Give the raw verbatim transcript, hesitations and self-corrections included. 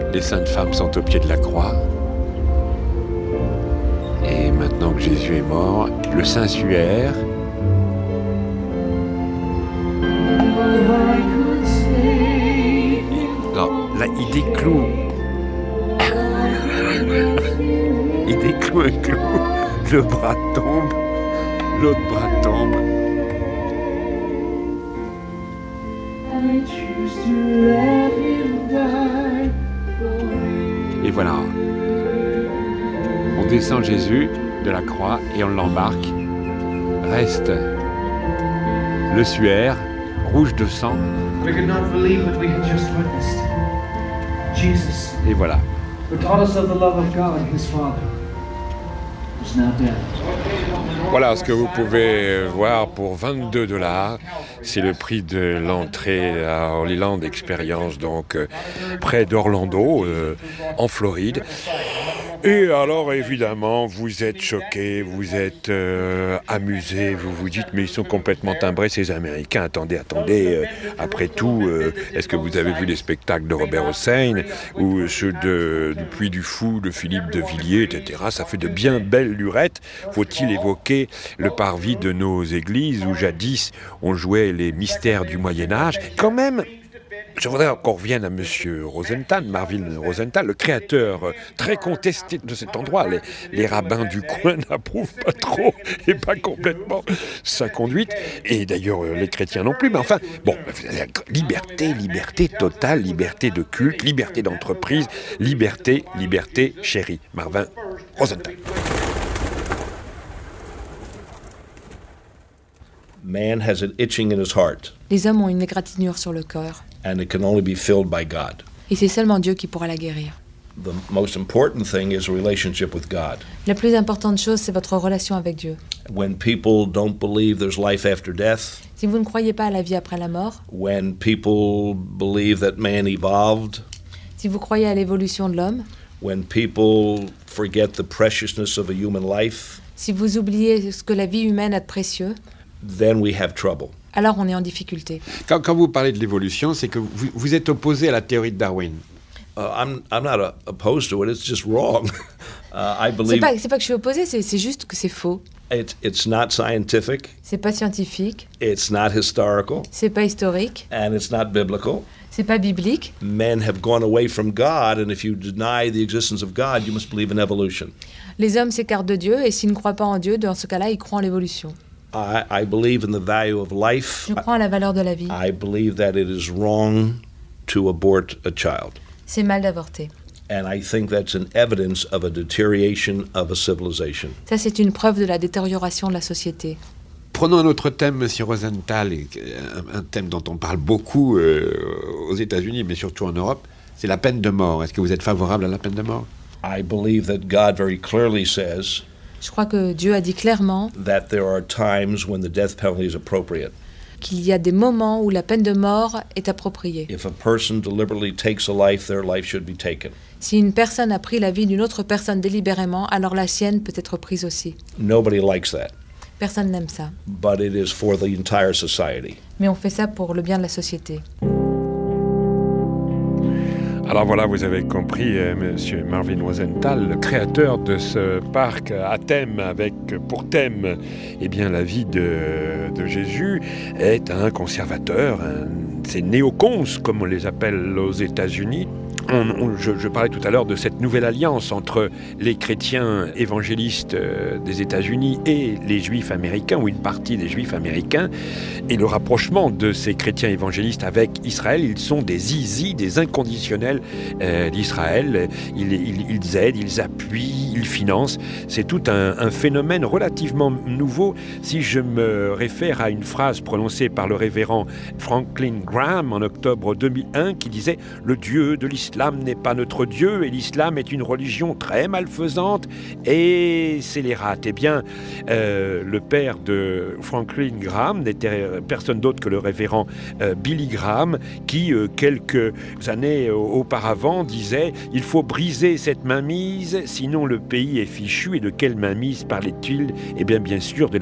Les saintes femmes sont au pied de la croix. Et maintenant que Jésus est mort, le Saint-Suaire alors, là, il décloue. Il décloue un clou. Le bras tombe. L'autre bras tombe. Et voilà. On descend Jésus de la croix et on l'embarque. Reste le suaire, rouge de sang. Et voilà. Voilà ce que vous pouvez voir pour vingt-deux dollars. C'est le prix de l'entrée à Holy Land Experience, donc euh, près d'Orlando, euh, en Floride. Et alors, évidemment, vous êtes choqués, vous êtes euh, amusés, vous vous dites, mais ils sont complètement timbrés, ces Américains. Attendez, attendez, euh, après tout, euh, est-ce que vous avez vu les spectacles de Robert Hossein ou ceux de, du Puy du Fou, de Philippe de Villiers, et cetera. Ça fait de bien belles lurettes. Faut-il évoquer le parvis de nos églises où jadis on jouait les mystères du Moyen-Âge? Quand même, je voudrais qu'on revienne à M. Rosenthal, Marvin Rosenthal, le créateur très contesté de cet endroit. Les, les rabbins du coin n'approuvent pas trop et pas complètement sa conduite. Et d'ailleurs, les chrétiens non plus. Mais enfin, bon, liberté, liberté totale, liberté de culte, liberté d'entreprise, liberté, liberté chérie. Marvin Rosenthal. Man has an itching in his heart. Les hommes ont une égratignure sur le cœur. And it can only be filled by God. Et c'est seulement Dieu qui pourra la guérir. The most important thing is a relationship with God. La plus importante chose, c'est votre relation avec Dieu. When people don't believe there's life after death, si vous ne croyez pas à la vie après la mort, when people believe that man evolved, si vous croyez à l'évolution de l'homme, when people forget the preciousness of a human life, si vous oubliez ce que la vie humaine a de précieux, then we have trouble. Alors on est en difficulté. Quand, quand vous parlez de l'évolution, c'est que vous, vous êtes opposé à la théorie de Darwin. Uh, I'm, I'm not uh, opposed to it, it's just wrong. uh, I believe c'est, pas, c'est pas que je suis opposé, c'est, c'est juste que c'est faux. It, it's not scientific. C'est pas scientifique. It's not historical. C'est pas historique. And it's not biblical. C'est pas biblique. Men have gone away from God, and if you deny the existence of God, you must believe in evolution. Les hommes s'écartent de Dieu, et s'ils ne croient pas en Dieu, dans ce cas-là, ils croient en l'évolution. I, I believe in the value of life. Je crois en la valeur de la vie. I believe that it is wrong to abort a child. C'est mal d'avorter. And I think that's an evidence of a deterioration of a civilization. Ça, c'est une preuve de la détérioration de la société. Prenons un autre thème, Monsieur Rosenthal, un, un thème dont on parle beaucoup euh, aux États-Unis, mais surtout en Europe, c'est la peine de mort. Est-ce que vous êtes favorable à la peine de mort? I believe that God very clearly says Je crois que Dieu a dit clairement that there are times when the death penalty is appropriate. Qu'il y a des moments où la peine de mort est appropriée. If a person deliberately takes a life, their life should be taken. Si une personne a pris la vie d'une autre personne délibérément, alors la sienne peut être prise aussi. Nobody likes that. Personne n'aime ça. But it is for the entire society. Mais on fait ça pour le bien de la société. Alors voilà, vous avez compris, euh, Monsieur Marvin Rosenthal, le créateur de ce parc à thème, avec pour thème eh bien, la vie de, de Jésus, est un conservateur, un, c'est néocons, comme on les appelle aux États-Unis. On, on, je, je parlais tout à l'heure de cette nouvelle alliance entre les chrétiens évangélistes euh, des États-Unis et les juifs américains, ou une partie des juifs américains, et le rapprochement de ces chrétiens évangélistes avec Israël. Ils sont des easy, des inconditionnels euh, d'Israël. Ils, ils, ils aident, ils appuient, ils financent. C'est tout un, un phénomène relativement nouveau. Si je me réfère à une phrase prononcée par le révérend Franklin Graham en octobre deux mille un, qui disait « Le Dieu de l'Islam L'islam n'est pas notre Dieu et l'islam est une religion très malfaisante et scélérate. » Eh bien, euh, le père de Franklin Graham n'était personne d'autre que le révérend euh, Billy Graham qui, euh, quelques années auparavant, disait « Il faut briser cette mainmise, sinon le pays est fichu. » Et de quelle mainmise parlait-il? Eh bien, bien sûr, de